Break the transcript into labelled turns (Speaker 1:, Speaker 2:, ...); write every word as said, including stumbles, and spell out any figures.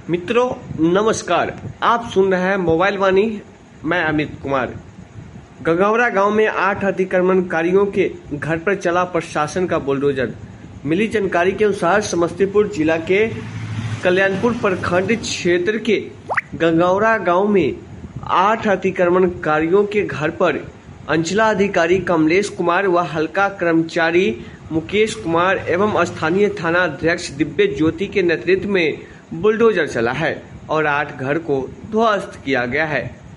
Speaker 1: मित्रों नमस्कार, आप सुन रहे हैं मोबाइल वाणी। मैं अमित कुमार। गंगौरा गांव में आठ अतिक्रमणकारियों के घर पर चला प्रशासन का बुलडोजर। मिली जानकारी के अनुसार समस्तीपुर जिला के कल्याणपुर प्रखंड क्षेत्र के गंगौरा गांव में आठ अतिक्रमणकारियों के घर पर अंचलाधिकारी कमलेश कुमार व हल्का कर्मचारी मुकेश कुमार एवं स्थानीय थाना अध्यक्ष दिव्य ज्योति के नेतृत्व में बुलडोजर चला है और आठ घर को ध्वस्त किया गया है।